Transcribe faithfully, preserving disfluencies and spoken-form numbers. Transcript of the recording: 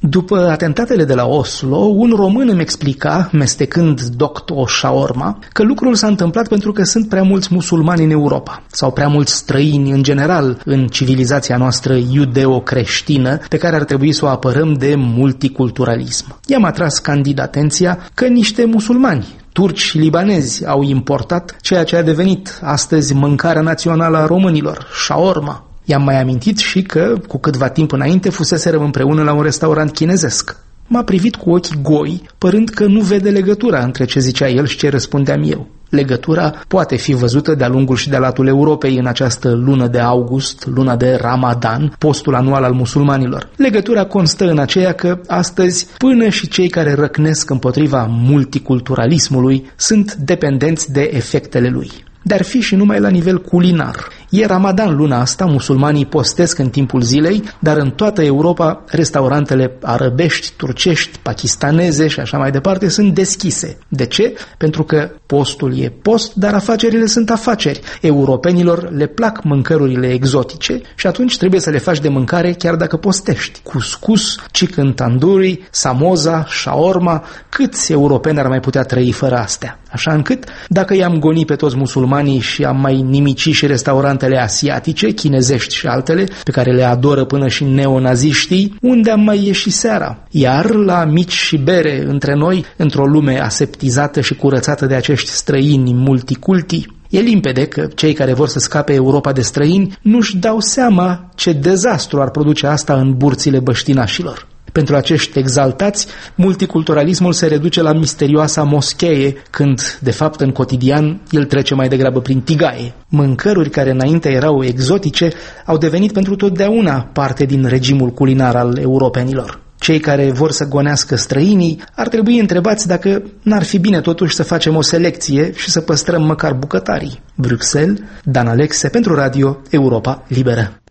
După atentatele de la Oslo, un român îmi explica, mestecând doctor shaorma, că lucrul s-a întâmplat pentru că sunt prea mulți musulmani în Europa, sau prea mulți străini în general în civilizația noastră iudeo-creștină, pe care ar trebui să o apărăm de multiculturalism. I-am atras candid atenția că niște musulmani, turci și libanezi, au importat ceea ce a devenit astăzi mâncarea națională a românilor, shaorma. I-am mai amintit și că, cu câtva timp înainte, fuseserăm împreună la un restaurant chinezesc. M-a privit cu ochii goi, părând că nu vede legătura între ce zicea el și ce răspundeam eu. Legătura poate fi văzută de-a lungul și de-a latul Europei în această lună de august, luna de Ramadan, postul anual al musulmanilor. Legătura constă în aceea că astăzi până și cei care răcnesc împotriva multiculturalismului sunt dependenți de efectele lui. Dar fi și numai la nivel culinar. E Ramadan luna asta, musulmanii postesc în timpul zilei, dar în toată Europa restaurantele arăbești, turcești, pakistaneze și așa mai departe sunt deschise. De ce? Pentru că postul e post, dar afacerile sunt afaceri. Europenilor le plac mâncărurile exotice și atunci trebuie să le faci de mâncare chiar dacă postești. Cuscus, chicken tandoori, samosa, shaorma, câți europeni ar mai putea trăi fără astea? Așa încât, dacă i-am gonit pe toți musulmanii și am mai nimici și restaurantele asiatice, chinezești și altele, pe care le adoră până și neonaziștii, unde am mai ieșit seara? Iar la mici și bere între noi, într-o lume aseptizată și curățată de acești străini multiculti, e limpede că cei care vor să scape Europa de străini nu-și dau seama ce dezastru ar produce asta în burțile băștinașilor. Pentru acești exaltați, multiculturalismul se reduce la misterioasa moschee, când, de fapt, în cotidian, el trece mai degrabă prin tigaie. Mâncăruri care înainte erau exotice au devenit pentru totdeauna parte din regimul culinar al europenilor. Cei care vor să gonească străinii ar trebui întrebați dacă n-ar fi bine totuși să facem o selecție și să păstrăm măcar bucătarii. Bruxelles, Dan Alexe pentru Radio Europa Liberă.